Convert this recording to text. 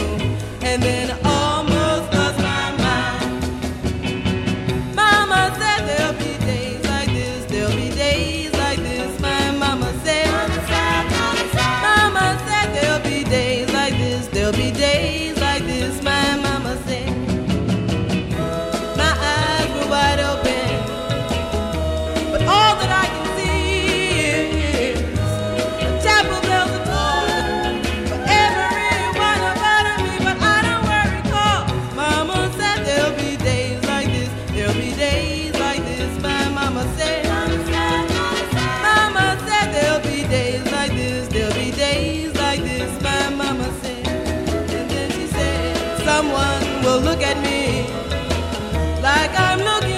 and then almost lost my mind. Mama said there'll be days like this, there'll be days like this. My mama said, mama said there'll be days like this, there'll be days like this. My mama said. My eyes were wide open, but all that I can see is the chapel bells are tolling for every one about me. But I don't worry, 'cause mama said there'll be days like this, there'll be days like this. My mama said, mama said there'll be days like this, there'll be days like this. My mama said, and then she said, someone will look at me like I'm looking